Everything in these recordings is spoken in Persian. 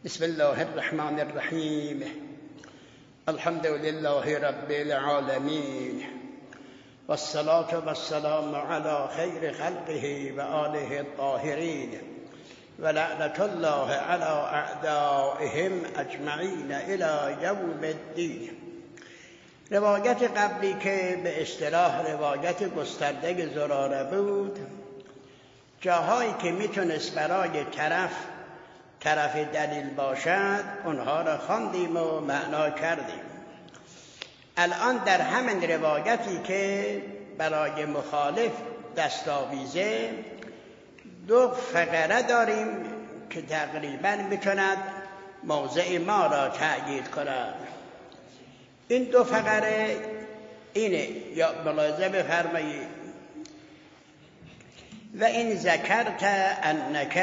بسم الله الرحمن الرحیم. الحمد لله رب العالمین والصلاة والسلام على خیر خلقه و آله الطاهرین و لعنة الله على اعدائهم اجمعین الی یوم الدین. روایت قبلی که به اصطلاح روایت گسترده زراره بود، جاهایی که میتونست برای طرف دلیل باشد اونها را خواندیم و معنا کردیم. الان در همین روایتی که برای مخالف دستاویزه دو فقره داریم که تقریبا میتوند موضع ما را تأیید کند. این دو فقره اینه، یا ملاحظه بفرمایید: و این ذکرت انک،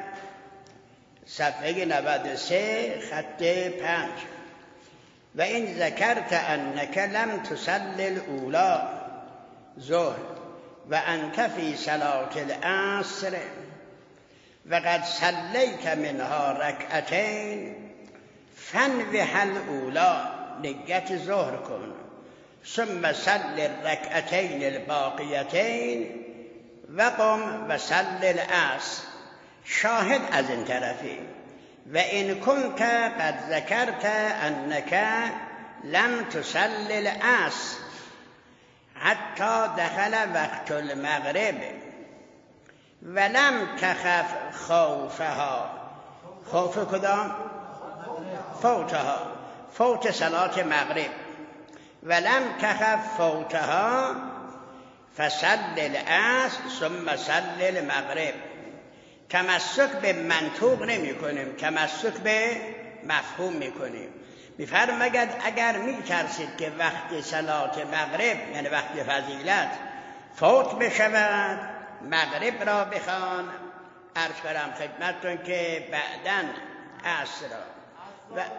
صفحه 93 خط 5. و این ذکرت انک لم تصل الاولی ظهر و انت فی صلاة العصر و قد صلیت منها رکعتین فانوح الاولی، نیت ظهر کن، ثم صل الرکعتین الباقیتین و قم و صل العصر. شاهد از این طرفی: و این کنت قد ذکرت انک لم تصل العصر حتی دخل وقت المغرب ولم تخف خوفها. خوف کدام؟ فوتها، فوت صلاة مغرب. ولم تخف فوتها فصل العصر ثم صل المغرب. تمسک به منطوق نمی کنیم، تمسک به مفهوم می کنیم. می‌فرماید اگر می‌ترسید که وقت صلاة مغرب، یعنی وقت فضیلت، فوت بشود، مغرب را بخوان. عرض کنم خدمتتون که بعداً عصر را و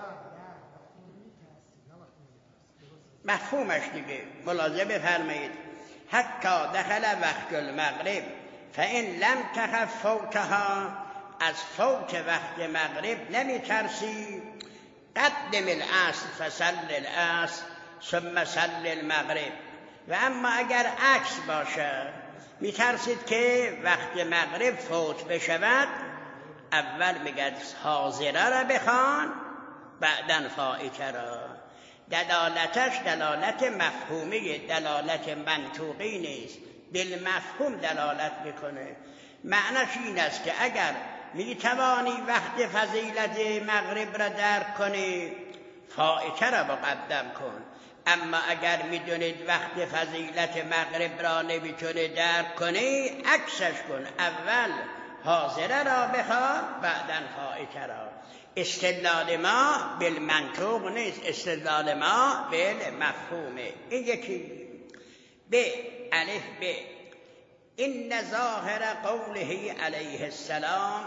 مفهومش دیگه ملاحظه بفرمایید: حتی دخل وقت المغرب فإن لم تخف فوتها، از فوت وقت مغرب نمی ترسی، قدم العصر فصل العصر ثم صل المغرب. و اما اگر عکس باشد، می ترسید که وقت مغرب فوت بشود، اول میگد حاضره را بخوان، بعدن فائته را. دلالتش دلالت مفهومی، دلالت منطوقی نیست، بالمفهوم دلالت میکنه. معنیش این است که اگر میتوانی وقت فضیلت مغرب را درک کنی، فائته را مقدم کن. اما اگر میدونید وقت فضیلت مغرب را نمیتونه درک کنی، عکسش کن، اول حاضره را بخواه، بعداً فائته را. استدلال ما بالمنطوق نیست، استدلال ما بالمفهومه. این یکی. ب الف ب این ظاهر قوله علیه السلام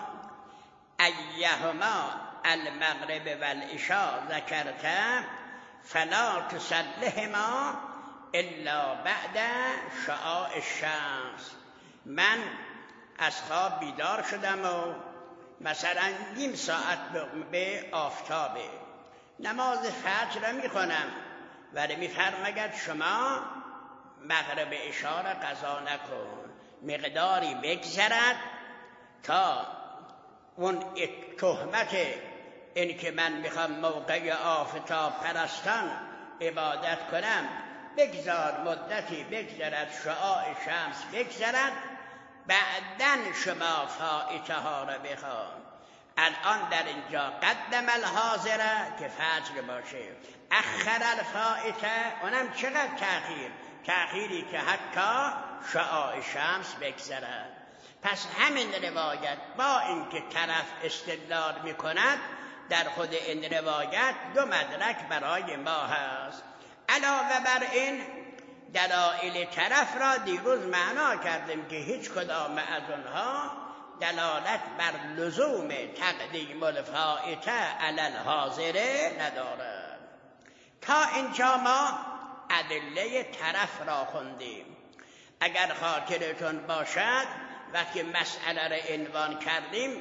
ایهما المغرب والعشاء ذکرت فلا تصلهما الا بعد شعاع الشمس. من از خواب بیدار شدم و مثلا نیم ساعت به آفتابه، نماز فجر را میخونم، ولی میفرماید شما مغرب عشاء را قضا نکن، مقداری بگذرد تا اون تهمت این که من میخوام موقع آفتاب پرستان عبادت کنم بگذار، مدتی بگذرد، شعاع شمس بگذرد، بعدن شما فائته ها را بخوان. الان در اینجا قدم الحاضره که فجر باشه، اخر الفائته، اونم چقدر تأخیری که حتی شعاع شمس بگذرد. پس همین روایت با اینکه طرف استدلال میکند، در خود این روایت دو مدرک برای ما هست. علاوه بر این دلایل طرف را دیروز معنا کردیم که هیچ کدام از اونها دلالت بر لزوم تقدیم الفائته علی الحاضره ندارد. تا اینجا ما ادله طرف را خوندیم. اگر خاطرتون باشد وقتی مسئله را عنوان کردیم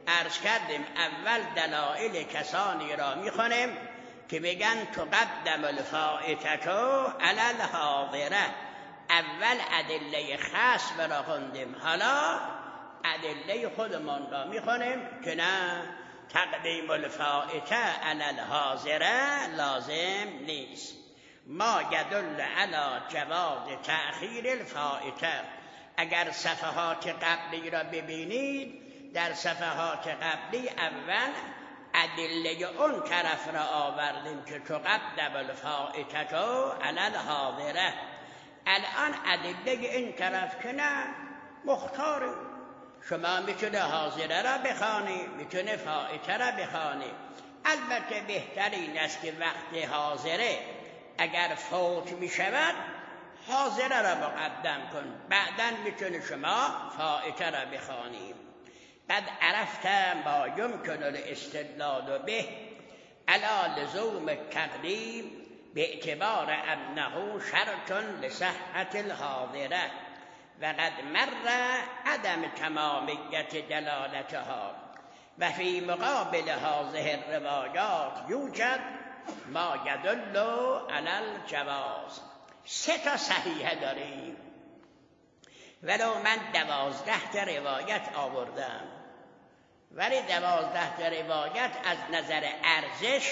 عرض کردیم اول دلایل کسانی را میخونیم که بگن تقدم الفائتة علی الحاضره. اول ادله خصم را خوندیم، حالا ادله خودمان را میخونیم که نه، تقدیم الفائتة علی الحاضره لازم نیست. ما یدل علی جواز تأخیر الفائتة. اگر صفحات قبلی را ببینید، در صفحات قبلی اول ادله اون طرف را آوردیم که تقدم الفائتة علی الحاضره. الان ادله این طرف که نه، مختاره، شما میتونه حاضره را بخوانی، میتونه فائته را بخوانی. البته بهترین است که وقت حاضره اگر فوت میشود حاضره را مقدم کن، بعداً میتونه شما فائته را بخوانی. قد عرفت ما يمكن الاستدلال به على لزوم التقدیم باعتبار انه شرط لصحة الحاضره و قد مر عدم تمامیت دلالتها و فی مقابل هذه الروایات یوجد ما یدل علی الجواز. 3 صحیحه داریم، ولو من 12 روایت آوردم، ولی 12 روایت از نظر ارزش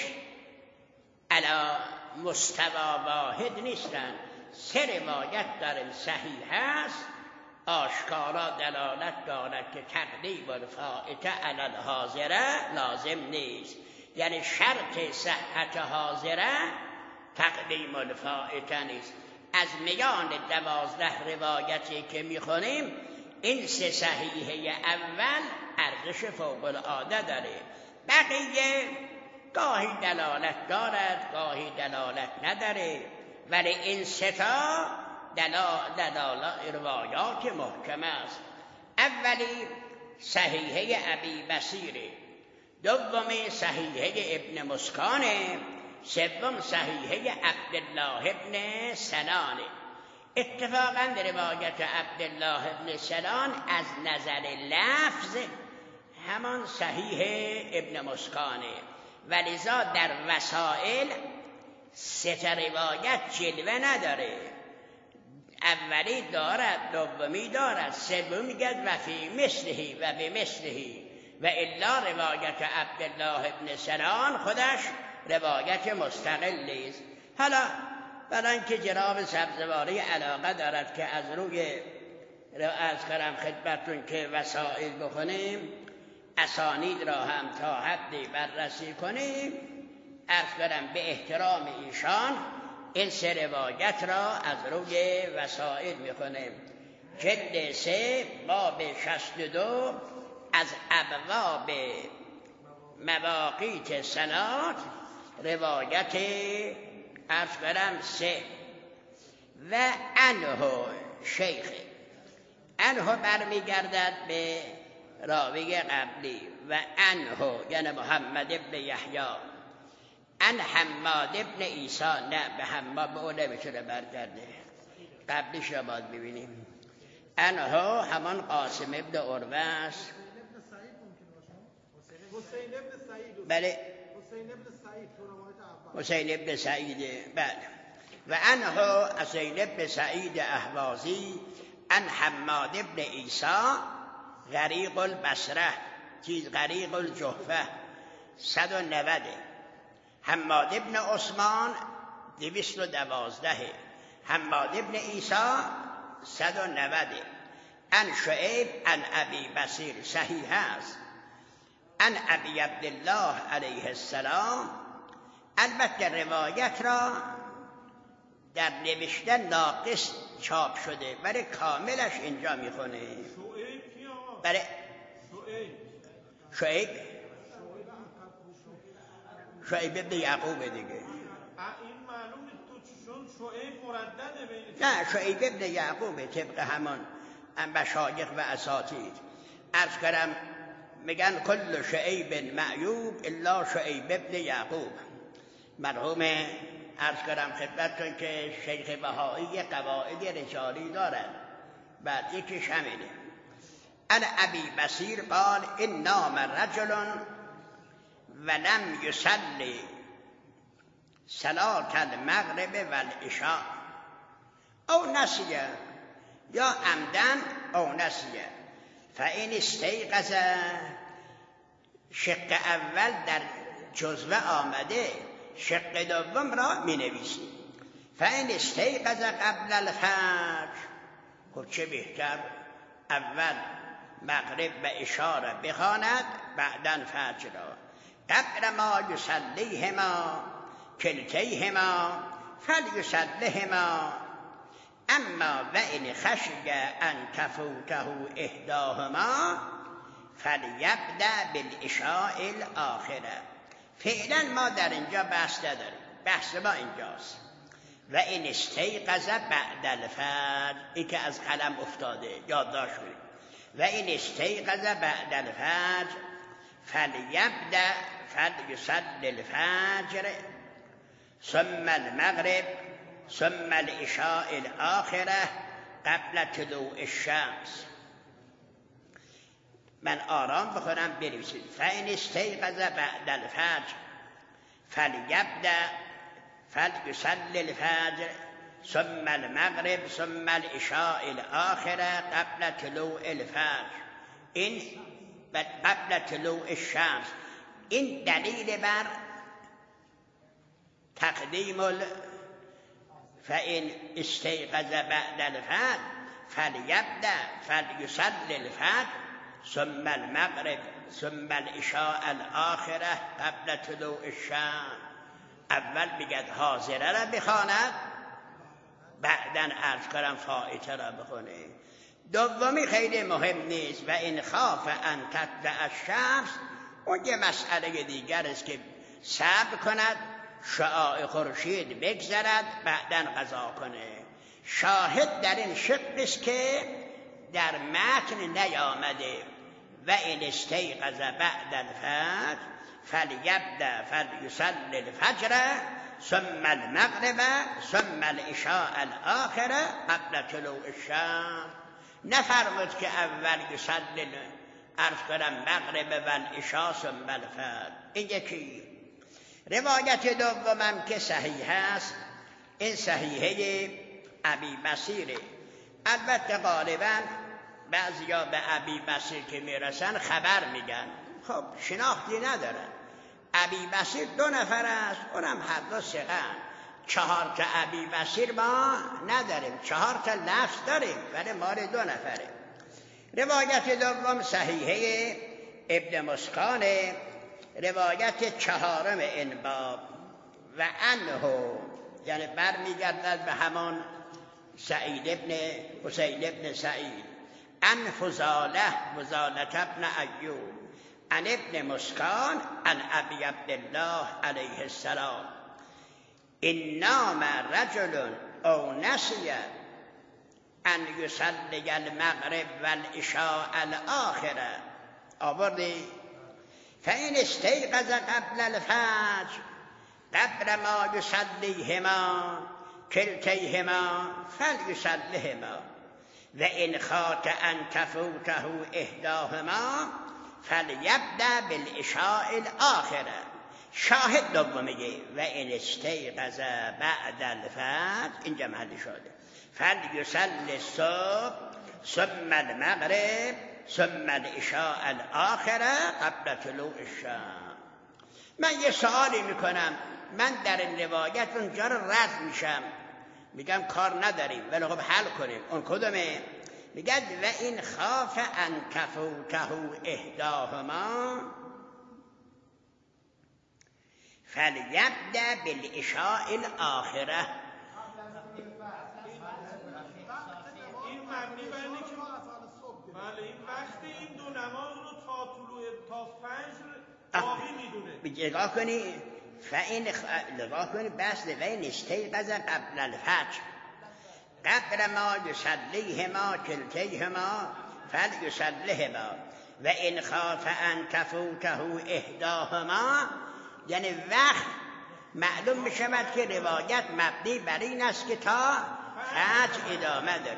علی مستوی واحد نیستن. 3 روایت داریم صحیح است، آشکارا دلالت دارد که تقدیم الفائتة علی الحاضره لازم نیست، یعنی شرط صحت حاضره تقدیم الفائتة نیست. از میان 12 روایتی که میخونیم این 3 صحیحه اول ارزش فوق العاده داره، بقیه گاهی دلالت دارد گاهی دلالت نداره، ولی این 3 تا روایات محکم است. اولی صحیحه ابی بصیره، دومی صحیحه ابن مسکانه، سوم صحیحه عبدالله ابن سنان. اتفاقا روایت عبدالله ابن سنان از نظر لفظ همان صحیح ابن مسکانه، ولذا در وسائل 3 روایت جلوه نداره. اولی دارد، دومی دارد، سومی میگه و فی مثله و بمثله، و الا روایت عبدالله ابن سنان خودش روایت مستقلی است. حالا برای اینکه جناب سبزواری علاقه دارد که از روی از کرم خدمتون که وسائل بخونیم، اسانید را هم تا حدی بررسی کنیم، عرض کنم به احترام ایشان این 3 روایت را از روی وسائل میخونیم. جلد 3 باب 62 از ابواب مواقیت صلات، روایت عرض کنم 3. و عنه شیخ، عنه برمیگردد به راوی قبلی، و عنه یعنی محمد ابن یحیی، ان حماد ابن عیسی، نه به حماد به اون نمیتونه برگرده، قبلیش را باید ببینیم. عنه همان قاسم ابن عروه است. بله حسین ابن سعید، بله. و عنه حسین ابن سعید اهوازی ان حماد ابن عیسی غریق البصره، چیز غریق الجحفه 190. حماد ابن عثمان 212. حماد ابن عیسی 190. ان شعیب ان ابی بصیر صحیح است. ان ابی عبدالله علیه السلام. البته روایت را در نوشته ناقص چاپ شده، ولی کاملش اینجا میخونه. بله شعیب ابن یعقوب دیگه. این معلومه تو چون شعیب مردده بین، نه شعیب ابن یعقوب طبق همان مشایخ و اساتید. عرض کردم میگن کل شعیب معیوب الا شعیب ابن یعقوب. مرحوم عرض کردم خدمتتون که شیخ بهایی قواعد رجالی دارد، بعد یکیش همینه. عن ابی بصیر قال ان نام رجل ولم یصلی صلاة المغرب والعشاء او نسیه یا عمدن او نسیه فان استیقظ، شق اول در جزوه آمده، شق دوم را می نویسیم. فان استیقظ قبل الفجر، خب چه بهتر اول مغرب و عشاء را بخواند بعداً فجر را. قبل ما یصلیهما کلتیهما فلیصلیهما، اما و ان خشی ان تفوته احداهما فلیبدأ بالعشاء الاخره. فعلا ما در اینجا بحث نداریم، بحث ما اینجاست. و این استیقظ بعد الفجر، این که از قلم افتاده یادداشت کنید. و این استیقظ بعد الفجر فلیبدأ فلیصلی الفجر ثم المغرب ثم العشاء الاخره قبل طلوع الشمس. من آرام بخونم بنویسید. فإن استيقظ بعد الفجر فليبدأ فليصلي الفجر ثم المغرب ثم العشاء الآخرة قبل طلوع الفجر، این قبل طلوع الشمس. این دلیل بر تقدیم فإن استيقظ بعد الفجر فليبدأ فليصلي الفجر ثم المغرب ثم العشاء الآخرة قبل طلوع الشمس. اول بگد حاضره را بخواند، بعداً عرض کنم فائته را بخونه. دومی خیلی مهم نیست. و این خاف ان تطلع الشمس، اون یه مسئله دیگر است که صبر کند شعاع خورشید بگذرد بعداً قضا کنه. شاهد در این شق است که در متن نیامده. و این استیقظ بعد الفجر فلیبدأ فلیصلی الفجر ثم المغرب ثم العشاء الاخره قبل طلوع الشمس. نفرمود که اول یصلی عرض کنم مغرب و العشاء ثم الفجر. این یکی. روایت دومم که صحیح است، این صحیحه ابی بصیره. البته غالبا بعضیا به ابی بصیر که میرسن خبر میگن، خب شناختی ندارن. ابی بصیر 2 نفر است، اونم هر دو ثقه‌اند. 4 تا ابی بصیر ما نداریم، 4 تا لفظ داریم ولی مال 2 نفره. روایت دوم صحیحه ابن مسکان، روایت 4 این باب. و عنه، یعنی برمیگردد به همان سعید ابن حسین ابن سعید، عن فضاله ابن ایوب عن ابن مسکان عن ابی عبدالله علیه السلام ان نام رجل او نسی ان یصلی المغرب والعشاء الاخره. آوردی فإن استيقظ قبل الفجر قبل ما يصليهما كلتيهما فليصليهما و ان خاف ان تفوته احداهما فلیبدأ بالعشاء الاخره. شاهد دومیه و ان استيقظ بعد الفجر، اینجا محل شده، فلیصلی الصبح ثم المغرب ثم العشاء الاخره قبل طلوع الشمس. من یه سوالی میکنم، من در این روایت اونجا رو رد میشم، میگم کار نداریم ولی خب حل کنیم. اون کدومه؟ میگه و این خاف ان تفوته احداهما فلیبدأ بالعشاء الاخره. این مبنی بر اینه که بله این وقتی این 2 نماز رو تا فجر باقی میدونه. نگاه کنی نگاه کنی بس. و این استیقظ قبل الفجر قبل ما یصلیهما کلتیهما فلیصلیهما و ان خاف ان تفوته احداهما، یعنی وقت معلوم میشود که روایت مبنی بر این است که تا فجر ادامه داره.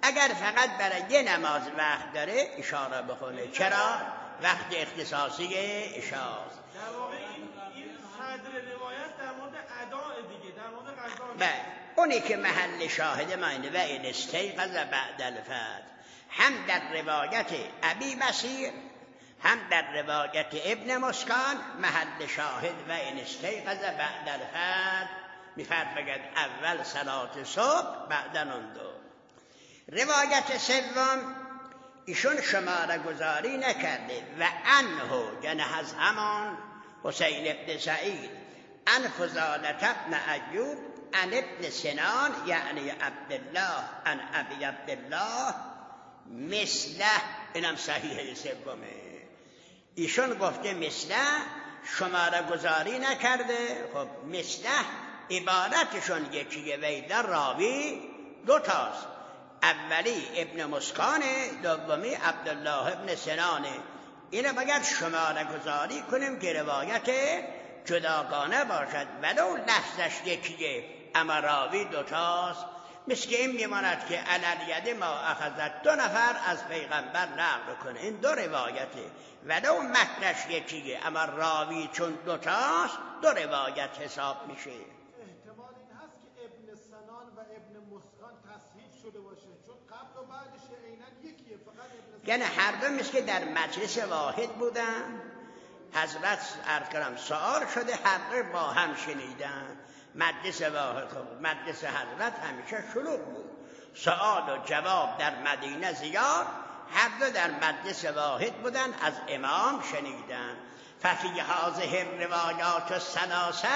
اگر فقط برای یه نماز وقت داره اشاره بخونه. چرا؟ وقت اختصاصی اشاست. در واقع این صدر روایت در مورد اداء دیگه، در مورد قضا. اونی که محل شاهد ما اینه و این استیقظ بعد الفتح، هم در روایت ابی بصیر هم در روایت ابن مسکان محل شاهد و این استیقظ بعد الفتح میفرماید اول صلات صبح بعد اون دو. روایت سوم ایشون شماره گذاری نکرده و انه یعنی از همان حسین ابن سعید ان فضالة ابن ایوب ان ابن سنان یعنی عبدالله ان ابی عبدالله مثله، اینم صحیحه سومه. ایشون گفته مثله، شماره گذاری نکرده. خب مثله عبارتشون یکیه و در راوی دوتاست، اولی ابن مسکانه، دومی عبدالله ابن سنانه. اینو باید شماره گذاری کنیم که روایت جداگانه باشد ولو لفظش یکیه اما راوی دوتاست. مثل که این میماند که علالید ما اخذت 2 نفر از پیغمبر نقل کنه، این 2 روایته ولو متنش یکیه اما راوی چون دوتاست 2 روایت حساب میشه. احتمال این هست که ابن سنان و ابن مسکان تصحیح شده باشه چون قبل و بعدش عیناً یکیه، فقط ابن یعنی هر دو مثل که در مجلس واحد بودن، حضرت ارکرم سوال شده هر دو با هم شنیدن. مجلس واحد، مجلس حضرت همیشه شلوغ بود، سوال و جواب در مدینه زیاد، هر دو در مجلس واحد بودن از امام شنیدن. ففی هذه روایات الثلاثه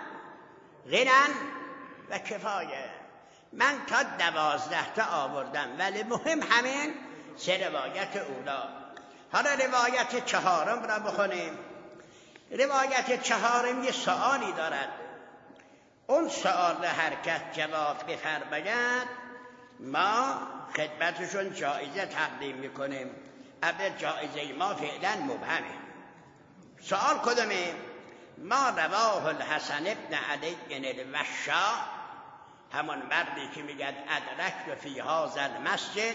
غنن و کفایه. من تا 12 تا آوردم ولی مهم همین 3 روایت اولا. حالا روایت 4 را بخونیم. روایت 4 یه سوالی دارد، اون سوال حرکت جواب بفرماید ما خدمتشون جایزه تقدیم میکنیم. اول جایزه ما فعلا مبهمه. سوال کدومه؟ ما رواه الحسن ابن علی الوشاء، همون مردی که میگه ادرکت فی هذا المسجد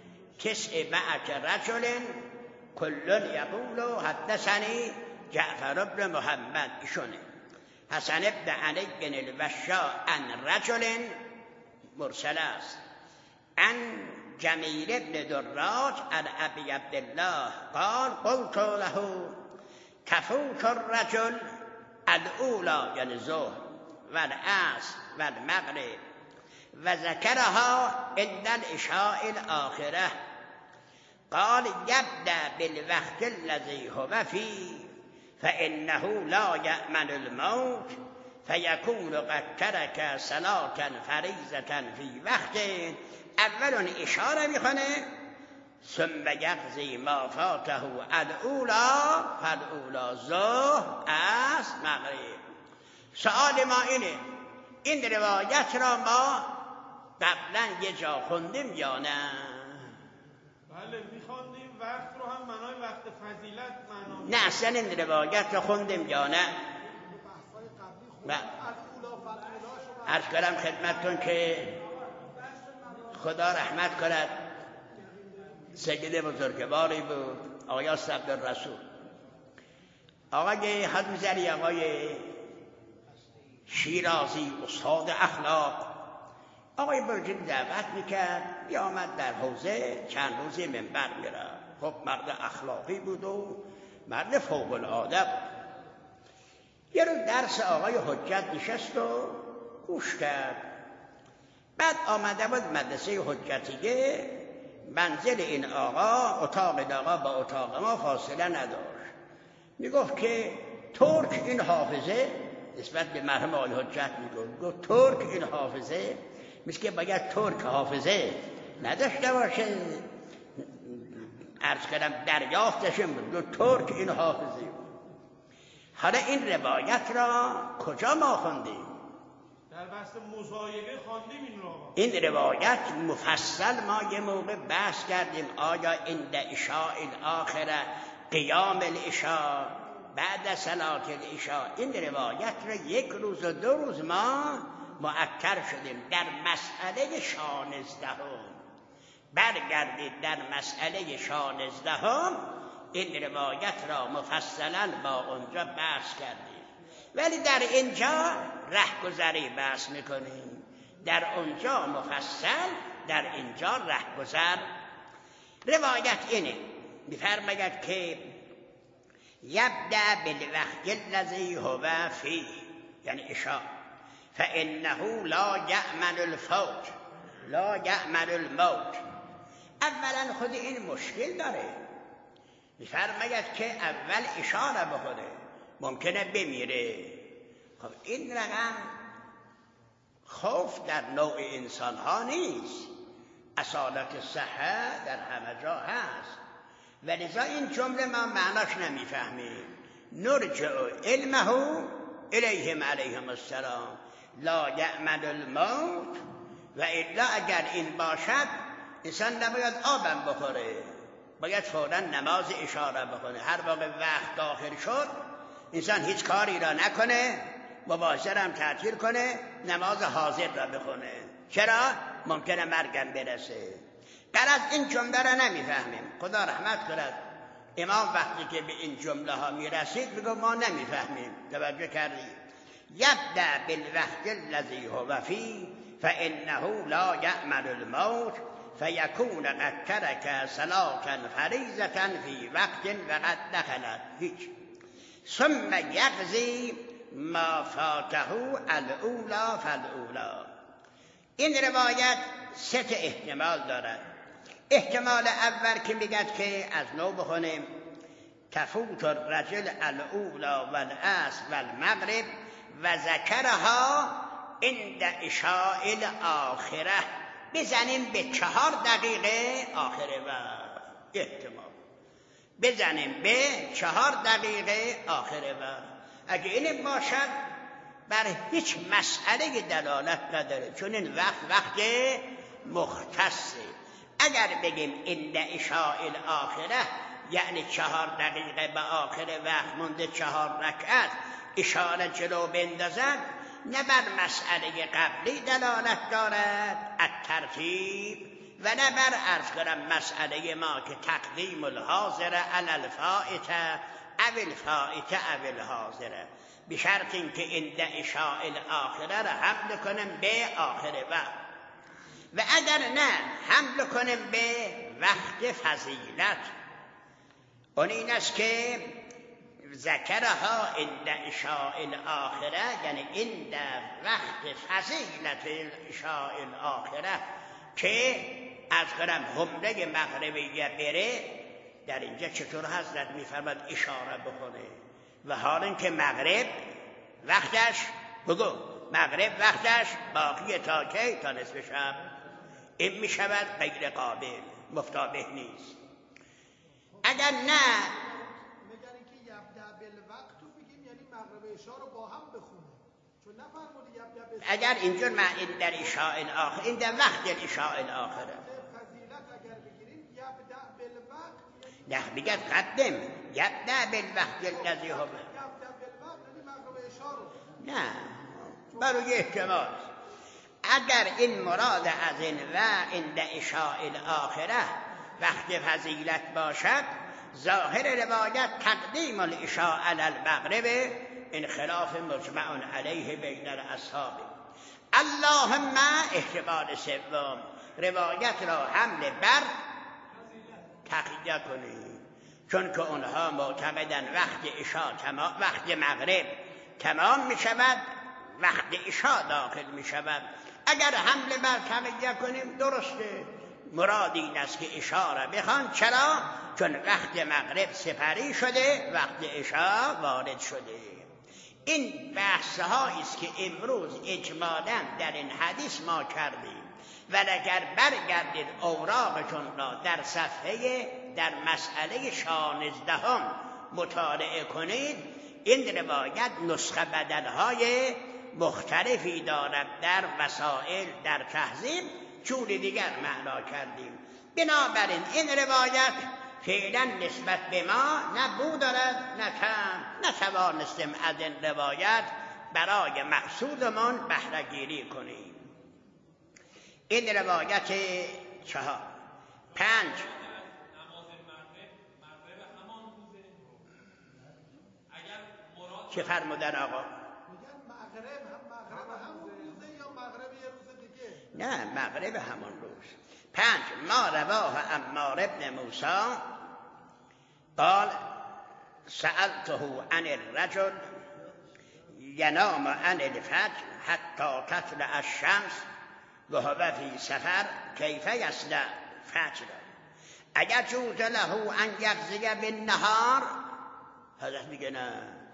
9 رجل کل یقول حدثنی جعفر بن محمد. ایشونه حسن ابن علی الوشاء ان رجل مرسل است، ان جمیل ابن دراج ان ابی عبدالله قال قلت له تفوت الرجل الاولا یعنی ظهر و العصر و المغرب و ذکرها عند العشاء الاخره. قال یبدأ بالوقت الذي هو فيه فإنه لا يأمن الموت فيكون قد ترك صلاة فریضة في وقت. اول اشاره میکنه ثم یقضی ما فاته الاولا فالاولا ظهر عصر مغرب. سوال ما اینه این روایت را ما قبلا یه جا خوندیم یا نه؟ بله میخوندیم. وقت رو هم معنای وقت فضیلت معنا. نه اصلا این روایت رو خوندیم یا نه؟ عرض کنم خدمتتون که خدا رحمت کند سید بزرگواری بود آقای عبدالرسول، آقای حضرت آقای شیرازی استاد اخلاق. آقای برجی دعوت میکرد، بیامد در حوزه چند روزی منبر میرفت. خب مرد اخلاقی بود و مرد فوق العاده بود. یه روز درس آقای حجت نشست و گوش کرد. بعد آمده بود مدرسه حجتیه، منزل این آقا، اتاق این آقا با اتاق ما فاصله نداشت. میگفت که ترک این حافظه نسبت به مرحوم آقای حجت میگفت ترک این حافظه مثل که باید ترک حافظه نداشته باشه، عرض کردم دریافتش بود ترک این حافظه. حالا این روایت را کجا ما خوندیم؟ در بحث مزایقه خواندیم این را. این روایت مفصل ما یه موقع بحث کردیم آیا عند عشاء الاخره قیام العشاء بعد صلات العشاء. این روایت را 1 روز و 2 روز ما مؤکد شدیم در مسئله 16. برگردید در مسئله 16 این روایت را مفصلا با اونجا بحث کردیم، ولی در اینجا رهگذری بحث میکنیم. در اونجا مفصل، در اینجا رهگذر. روایت اینه، میفرماید که یبدأ بالوقت الذی هو فیه، یعنی عشاء، فانه لا یأمن الفوت لا یأمن الموت. اولا خود این مشکل داره، میفرماید که اول اشاره بکنه، ممکنه بمیره. خب این رقم خوف در نوع انسان ها نیست، اصالت صحه در همه جا هست، ولذا این جمله ما معناش نمیفهمیم. نرجع علمه الیهم علیهم السلام لا یأمن الموت، و الا اگر این باشد انسان نباید آبم بخوره، باید فوراً نماز اشاره بکنه. هر موقع وقت داخل شد انسان هیچ کاری را نکنه، مباشر هم تعطیل کنه، نماز حاضر را بخونه. چرا؟ ممکنه مرگم برسه. غرض این جمله را نمیفهمیم. خدا رحمت کند امام وقتی که به این جمله ها میرسید بگو ما نمیفهمیم. توجه کردید؟ یبدأ بالوقت الذی هو فیه فانه لا یأمن الموت فیکون قد ترک صلاة فریضة فی وقت وقد دخلت هیچ ثم یقضی ما فاته الاولی فالاولی. این روایت 3 احتمال دارد. احتمال اول که میگد که از نو بخونیم تفوت الرجل الاولی والعصر والمغرب و ذکرها عند عشاء الاخره، بزنیم به 4 دقیقه آخر وقت. احتمال بزنیم به 4 دقیقه آخر وقت. اگه این باشد بر هیچ مسئله دلالت نداره، چون این وقت مختصه. اگر بگیم عند عشاء الاخره یعنی 4 دقیقه به آخر وقت مونده 4 رکعت اشاره جلو بندازد، نه بر مسئله قبلی دلالت دارد الترتیب، و نه بر عرض کنم مسئله ما که تقدیم الحاضر علی الفائته او الفائته او الحاضره، به شرط اینکه عند عشاء الاخره را حمل کنیم به آخر وقت، و اگر نه حمل کنیم به وقت فضیلت. اون این است که ذکرها عند عشاء الاخره، یعنی عند وقت فضیلت عشاء الاخره، که از کنم حمله مغربیه بره. در اینجا چطور حضرت میفرماد اشاره بکنه؟ و حال اینکه مغرب وقتش باقی تا کی؟ تا نصف شب. این میشود غیر قابل، مفتابه نیست. اگر نه میگن که یبدأ بالوقت رو بگیم یعنی مغرب عشاء رو با هم بخونه، چون نفرمود یبدأ بالوقت. اگر اینجور معنی در عشاء الاخره، این در وقت عشاء الاخره فضیلت اگر بگیریم یبدأ بالوقت، نه بگید قدم یبدأ بالوقت الذی هو، یبدأ بالوقت یعنی مغرب عشاء رو. نه برای احتمال. اگر این مراد از این و عند عشاء الاخره وقت فضیلت باشد، ظاهر روایت تقدیم العشاء علی المغرب، این خلاف مجمع علیه بین الاصحاب. اللهم احتمال سوم، روایت را حمل بر تقیه کنید، چون که اونها معتقدن وقت مغرب تمام می شود، وقت عشاء داخل می شود. اگر حمل بر تقیه کنیم درسته، مراد این است که عشاء را بخوان. چرا؟ چون وقت مغرب سپری شده، وقت عشاء وارد شده. این بحث هایی است که امروز اجمالاً در این حدیث ما کردیم، ولی اگر برگردید اوراقتون را در صفحه در مسئله 16 مطالعه کنید، این روایت نسخه بدلهای مختلفی دارد، در وسائل در تهذیب جور دیگر معنا کردیم. بنابراین این روایت فعلا نسبت به ما نه بو دارد نه توانستیم از این روایت برای مقصودمان بهره گیری کنیم. این روایت 4. 5 چه فرمودن آقا؟ میگن مغرب همون روزه یا مغرب یه روز دیگه؟ نه مغرب همون روز. 5 ما رواه عمار ابن موسی قال سألته عن الرجل ینام عن الفجر حتی تطلع الشمس وهو فی سفر کیف یصنع فجر اگر جوز له ان یقضی بالنهار. حضرت میگه نه،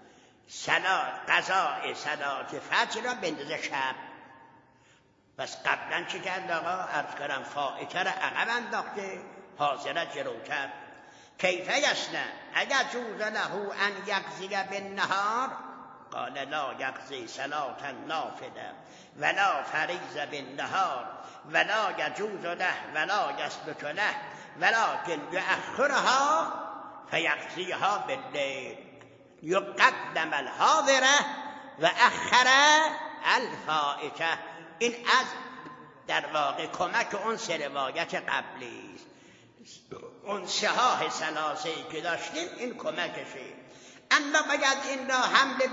قضاء صلات فجر را بندازه شب. پس قبلا چی کرد آقا؟ عرض کردم فائته را عقب انداخته، حاضره جلوتر. کیف یصنع اگر جوز له ان یقضی بالنهار قال لا یقضی صلاة نافله ولا فریضه بالنهار ولا یجوز له ولا یثبت له ولكن یؤخرها فیقضیها باللیل یقدم الحاضره و اخر الفائته. این از در واقع کمک اون سه روایت قبلی است. اون صحاح ثلاثه‌ای که داشتیم این کمکشه. اما باید این را حمل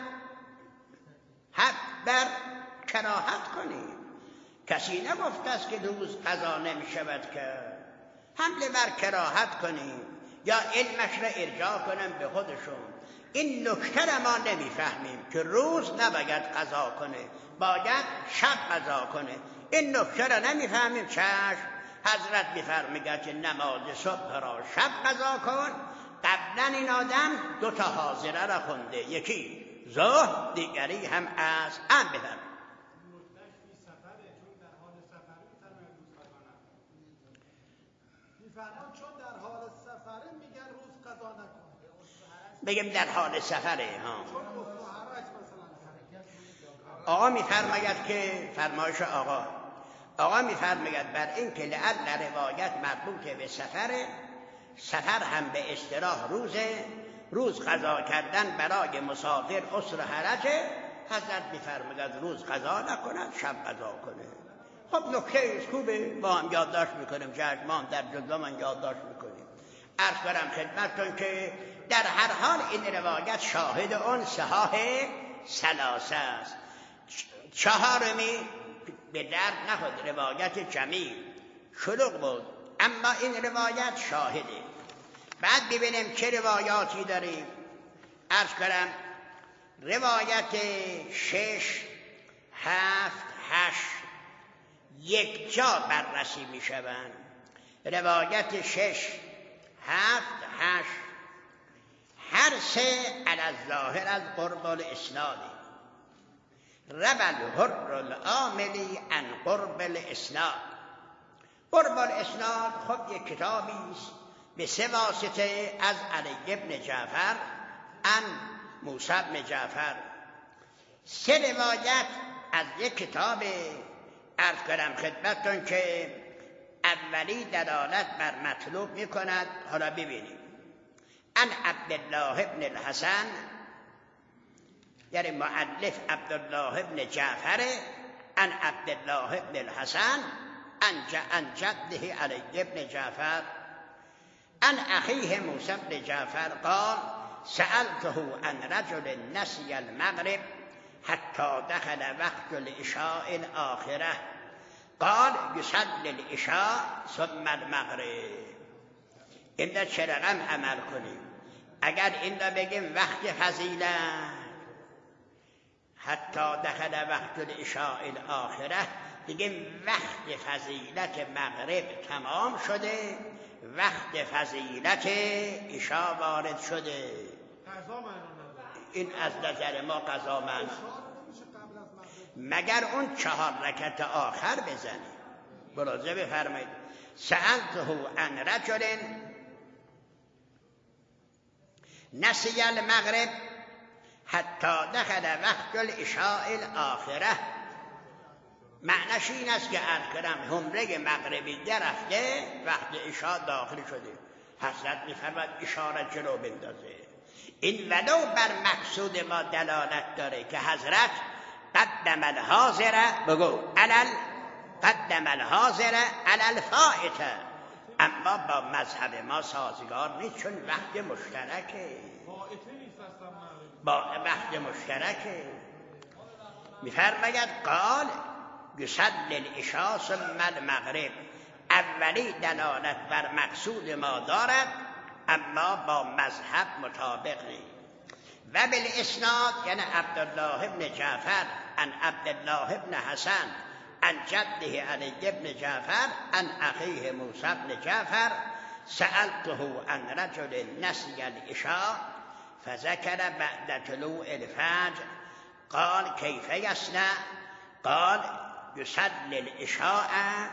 بر کراهت کنیم. کسی نگفته است که روز قضا نمی شود که حمل بر کراهت کنیم یا علمش را ارجاع کنیم به خودشون. این نکته را ما نمیفهمیم که روز نباید قضا کنه، باید شب قضا کنه. این نکته را نمیفهمیم. چشم حضرت میفرماید که نماز صبح را شب قضا کن. قبلا این آدم 2 حاضره را خونده، یکی ظهر دیگری هم عصر. بفرمایید. میفرمان چون در حال سفره میگن روز قضا نکن. بگیم در حال سفره آقا میفرماید که فرمایش آقا میفرماید بر این که لعل روایت مربوط به سفر هم به اصطلاح روز قضا کردن برای مسافر عسر حرجه. حضرت میفرماید روز قضا نکند، شب قضا کنه. خب نکته خوبه، با هم یادداشت میکنیم، ما در جزومون یادداشت میکنیم. عرض کنم خدمتتون که در هر حال این روایت شاهد اون صحاح ثلاثه است. 4می به درد نخورد، روایت جمیل شلوغ بود، اما این روایت شاهده. بعد ببینیم چه روایاتی داریم. عرض کنم روایت 6 7 8 یک جا بررسی می شوند. روایت 6 7 8 هر سه علی الظاهر از قرب الاسنادی. روى الحر العاملی عن قرب الاسناد. قرب الاسناد خب یک کتابی است به 3 واسطه از علی ابن جعفر عن موسی بن جعفر. 3 روایت از یک کتاب. عرض کنم خدمتتون که اولی دلالت بر مطلوب می کند. حالا ببینیم. عن عبدالله ابن الحسن، یعنی مؤلف عبدالله ابن جعفر، عن عبدالله ابن الحسن عن جده علی ابن جعفر عن اخیه موسی بن جعفر قال سألته عن رجل نسی المغرب حتی دخل وقت العشاء الاخره قال یصلی العشاء ثم المغرب. این را چه رقم عمل کنیم؟ اگر این را بگیم وقت فضیلت حتی دخل وقت العشاء الاخره، بگیم وقت فضیلت مغرب تمام شده، وقت فضیلت عشاء وارد شده. این از نظر ما قضا معنی مگر اون 4 رکعت آخر بزنی. ملاحظه بفرمایید. سألته عن رجل نسی المغرب حتی دخل وقت العشاء الاخره. معنیش این است که عرض کردم همره مغربی درفته، وقت عشاء داخل شده. حضرت می‌فرماید اشاره جلو بندازه. این ولو بر مقصود ما دلالت داره که حضرت قدم الحاضره، بگو قدم الحاضره علی الفائته. اما با مذهب ما سازگار نیست، چون وقت مشترکه، با وقت مشترکه. میفرماید قال یصلی العشاء ثم المغرب، اولی دلالت بر مقصود ما دارد اما با مذهب مطابق نیست. و بالاسناد یعنی عبدالله بن جعفر عن عبدالله بن حسن عن جده علی بن جعفر عن اخیه موسی بن جعفر سألته عن رجل نسی العشاء فذكر بعد طلوع الفجر قال كيف يصنع؟ قال يصلي العشاء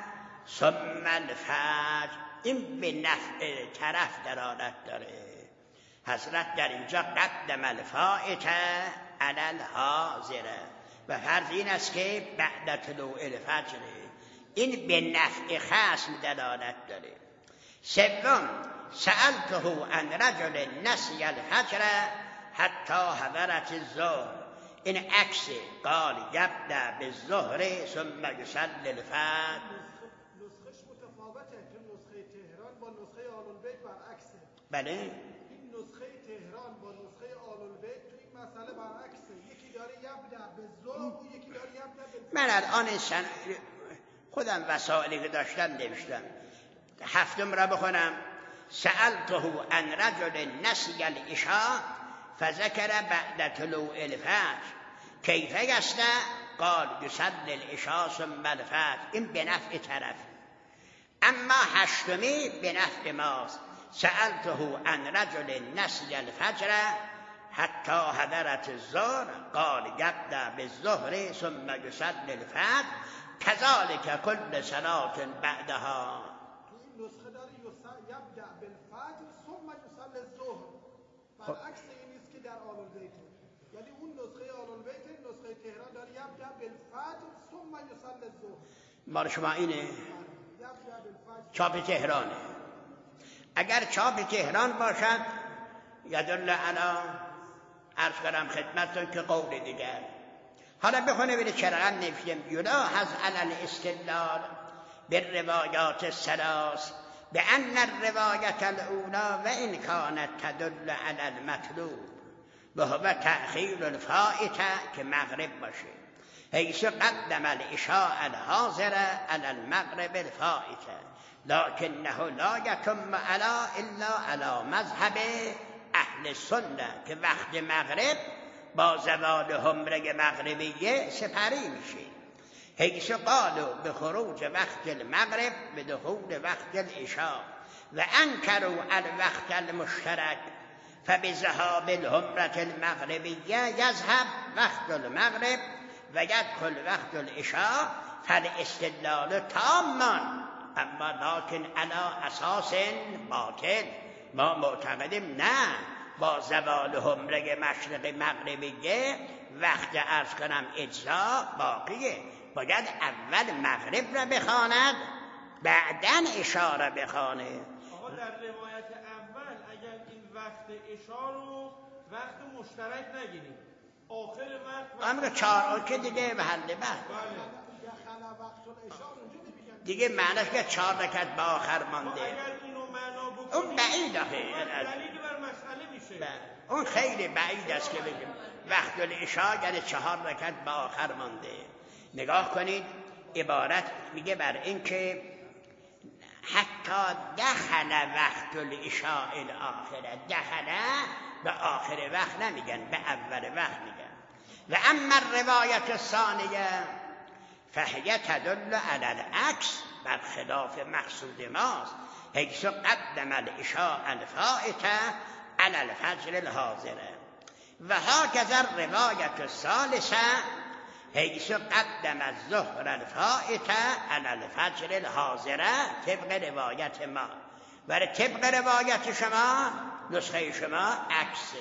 ثم الفجر. این به نفع طرف دلالت داره. حضرت در اینجا قدم الفائته علی الحاضره و فرض این است که بعد طلوع الفجر، این به نفع خصم دلالت داره. سوم سألته عن رجل نسی الفجر حتی حضرت الظهر، این عکس قال یبدأ بالظهر ثم یصلی الفجر. نسخش متفاوته، چون نسخه تهران با نسخه آل‌البیت برعکسه. بله این نسخه تهران با نسخه آل‌البیت تو این مسئله برعکسه، یکی داره یبدأ بالظهر و یکی داره یبدأ بالفجر. من الان خودم وسائلی که داشتم نوشتم، هفتم را بخونم. سألته عن رجل نسی العشاء فذكر بعد طلوع الفجر كيف يصنع؟ قال يصلي العشاء ثم الفجر. این به نفع طرف. اما هشتمی به نفع ماست. سألته عن رجل نسی الفجر حتی حضرت الظهر قال يبدأ بالظهر ثم يصلي الفجر كذلك كل صلاة بعدها. این نسخه داره یبدأ بالفجر ثم یصلی الظهر، برعکس این نیست که در آل‌البیت. یعنی اون نسخه آل‌البیت، نسخه تهران داره یبدأ بالفجر ثم یصلی الظهر. مال شما اینه؟ چاپ تهرانه. اگر چاپ تهران باشد یدل علی، عرض کنم خدمتتون که قول دیگر. حالا بخونه بینه چرا نوشتم یلاحظ علی الاستدلال بالروایات الثلاث بأن الرواية الأولى وإن كانت تدل على المطلوب وهو تأخير الفائتة که مغرب باشه، حيث قدم العشاء الحاضرة على المغرب الفائتة لكنه لا يتم إلا على مذهب اهل السنة که وقت مغرب با زوال حمره مغربیه سپری میشه. حيث قالوا بخروج وقت المغرب بدخول وقت العشاء وأنكروا الوقت المشترك فبذهاب الحمرة المغربية يذهب وقت المغرب ويدخل وقت العشاء فالاستدلال تام. اما لكن على اساس باطل، ما معتقدیم نه با زوال حمره مشرق مغربیه وقت عرض کنم اجزا باقیه، باید اول مغرب را بخواند بعدن عشاء را بخوانه. آقا در روایت اول اگر این وقت عشاء رو وقت مشترک نگیریم، آخر وقت امر چهار که دیگه به حل بعد دیگه معنیش که 4 رکعت به آخر مانده. اگر اینو معنا بکنیم اون بعید آخه، دلیلی بر مسئله میشه. اون خیلی بعید است که بگیم وقت العشاء یعنی 4 رکعت به آخر مانده. نگاه کنید عبارت میگه بر این که حتی دخل وقت العشاء الاخره، دخل به آخر وقت نمیگن، به اول وقت میگن. و اما روایت الثانیه فهی تدل علی العکس، بر خلاف مقصود ماست. حیث قدم العشاء الفائته علی الفجر الحاضره و هکذا روایت الثالثه حیث قدم الظهر الفائته علی الفجر الحاضره طبق روایت ما. ولی طبق روایت شما نسخه شما عکسه.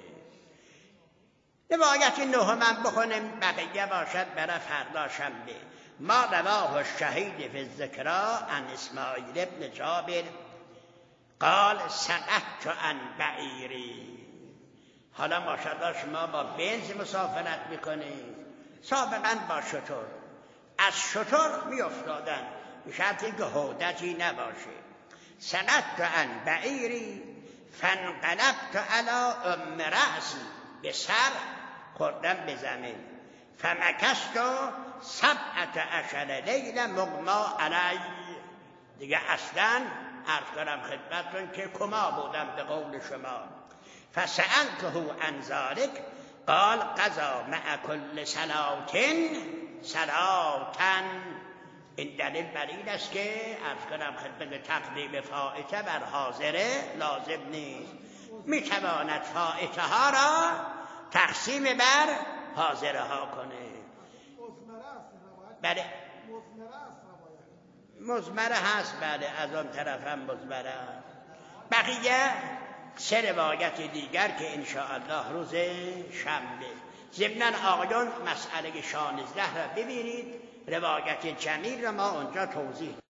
روایت نهم من بخونیم بقیه باشد برای فردا شنبه. ما رواه الشهید فی الذکرا عن اسماعیل ابن جابر قال سقطت عن بعیری. حالا ماشاءالله شما با بنز مسافرت میکنید، سابقا با شتر، از شتر می افتادن به شرط اینکه هودجی نباشه. سقطت عن بعیری فانقلبت علی ام رأسی، به سر خوردم به زمین. فمکثت 17 لیله مغما علی، دیگه اصلا عرض کنم خدمتتون که کما بودم به قول شما. فسألته عن ذلك قال قضا مع كل صلاة. این دلیل بر این است که عرض کنم خدمت تقدیم فائته بر حاضره لازم نیست، میتواند فائته ها را تقسیم بر حاضره ها کنه. بله مزمره هست، بله از اون طرف هم مزمره. بقیه 3 روایت دیگر که انشاءالله روز شنبه. ضمناً آقایون مسئله 16 را ببینید، روایت جمیل را ما اونجا توضیح